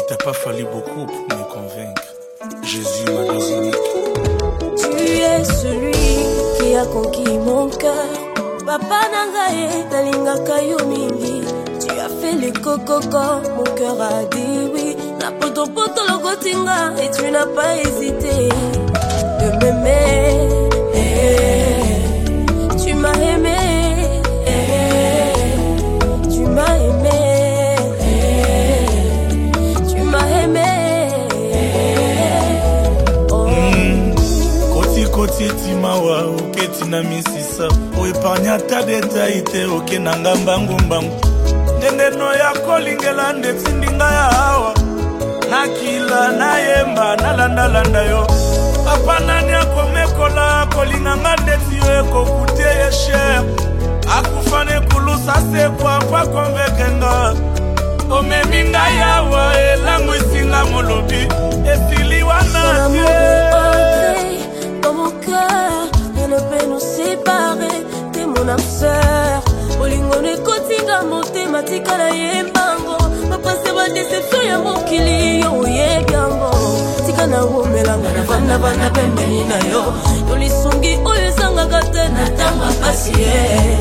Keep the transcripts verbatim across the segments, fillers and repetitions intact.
t'a pas fallu beaucoup pour me convaincre. Jésus m'a désigné. Tu es celui qui a conquis mon cœur. Papa Nangaye, Talinga Kayomingi. Tu as fait les cococo, mon cœur a dit oui. La poto poto logotinga, et tu n'as pas hésité de m'aimer. Tu m'as aimé. Tu m'as aimé. Tu m'as aimé. Koti timawa oke tina misisa o epargna ta détail te oke nanga mbangu mbangu ndenge no ya kolingela ndeti ndinga ya hawa nakila nayemba nalanda landa yo papa nani akomekola kolinganga ndeti yo ekokute ye cher akufane kulusa se kwa kwa konvekenga omeminga yawa elangu isinga molobi esili wana mon cœur, rien ne peut nous séparer. T'es mon âme sœur. Olingo ne kotinga mon thématique na yembango. Papa c'est ma déception ya mon kili yo yegango. Tika na womelanga na vana vana pembeni na yo. Yoli sungi oyo sanga kate na tanga pasie.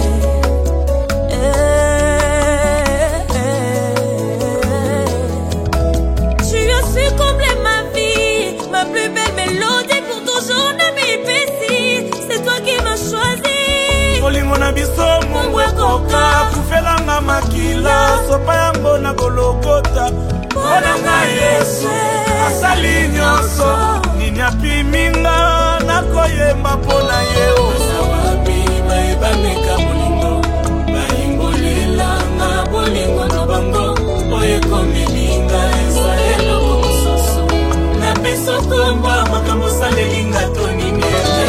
Tu as su combler ma vie, ma plus belle mélodie pour toujours. C'est toi qui m'as choisi. Olingo na biso mongwe koka kufelanga makila sopa yango na golokota onanga Yesu asali nyonso nini apiminga nakoyemba pona yeo sawabi baibameka bolingo baimbolelanga bolingo no bango oyekomilinga Israelo komosusu na biso komba makambo salelinga tonini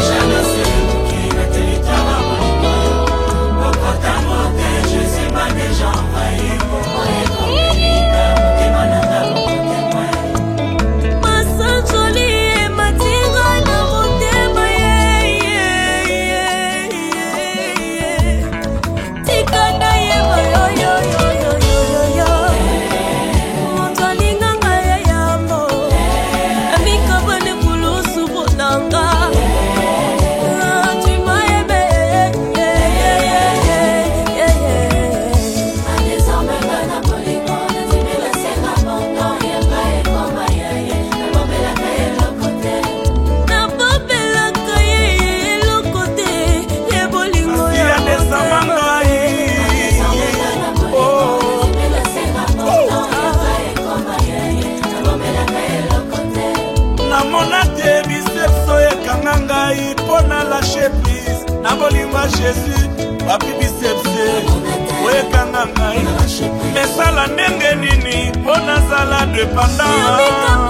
Jésus, papi bicepse, wekanga ngai, mesala ndenge nini, pona sala de pendant.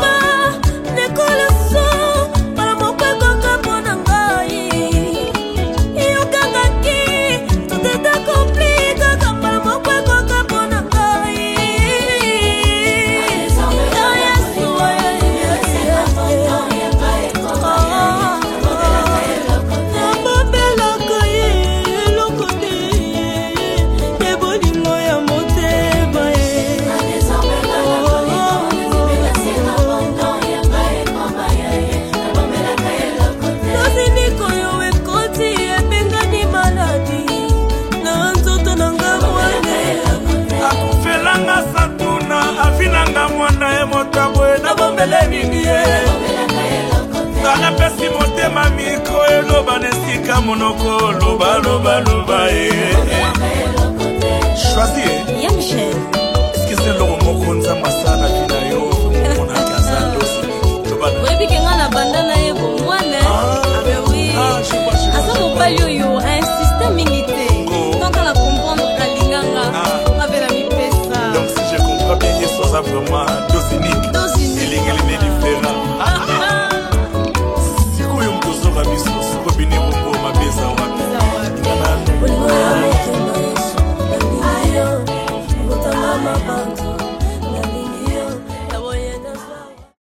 Kana pesi motema mikro eloba nesika monoko loba loba loba eh. Choisis. Yeah, Michel. Est-ce que c'est le moko nzamba sana kina yo mona kaza dosi. Loba. Oui, puis quand la bandana est pour moi là. Ah oui. Ah, je vois. Asa mo palio yo un système militaire. Quand on la comprendre kalinganga avec la mi pesa. Donc si je comprends bien, ça vraiment dosi.